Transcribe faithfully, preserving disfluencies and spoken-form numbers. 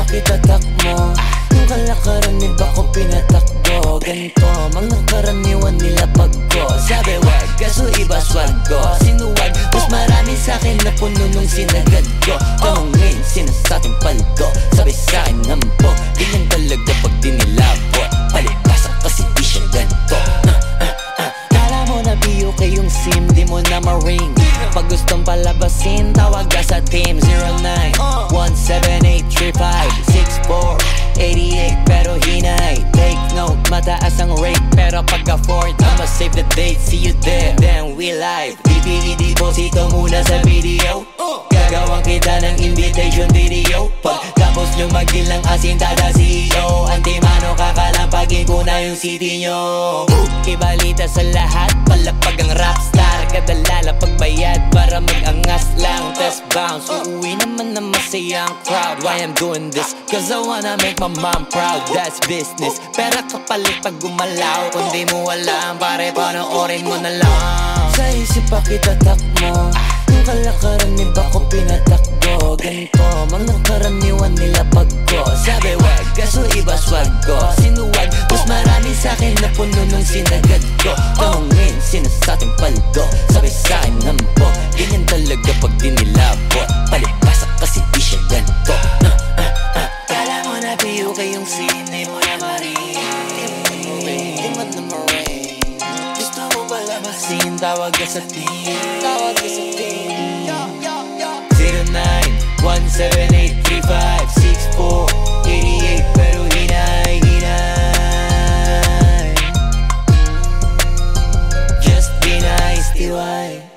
kita takmo. Yung kalakaran iba ko pinatakbo. Ganito, mga karaniwan nila pagko. Sabi wag, kaso iba swag ko. Sinuwag, mas marami sa'kin na puno nung sinagad ko. Tanongin, sinasabing paldo. Sabi sa'kin nampo, ganyan talaga pag dinilabot. Palibasa kasi di siya ganito. uh, uh, uh. Kala mo na B U K yung sim, di mo na ma-ring. Pag gustong palabasin, tawag ka sa team. Zero nine one seven eight three five six four eight eight. Pero hinay, take note, mataas ang rate. Pero pagka-fourth, I'ma save the date. See you there, then we live. Bibili deposito muna sa video. Gagawang kita ng invitation video. Pagtapos nyo magdilang asin, tada C E O. Antimano, kakalampagin ko na yung city nyo. Ibalita sa lahat, palapag ang rapstar. Kadalala pagbayad para mag-angas lang. Test bounce, uuwi naman na masayang crowd. Why I'm doing this? Cause I wanna make my mom proud. That's business. Pera kapalit pag gumalaw. Kung di mo alam, pare panoorin mo na lang. Sa isip pa kita takmo. Yung kalakaran iba ko pinatakbo. Ganito, mga karaniwan nila pagko. Sabi wag, kaso iba swag ko. Sinuwag, mas marami sa'kin na puno nung sinagad ko. Tanongin, sinasabing paldo. Sabi sa'kin nampo, ganyan talaga pag dinilabot. Palibasa kasi di siya ganito. uh, uh, uh. Kala mo na B U K yung scene, di mo na ma-ring. Di mo na ma-ring. Gusto mo palabasin, tawag ka sa team. Tawag ka sa team. Zero nine one seven eight three five six four eight eight. Pero hinay, hinay. Just be nice, T Y.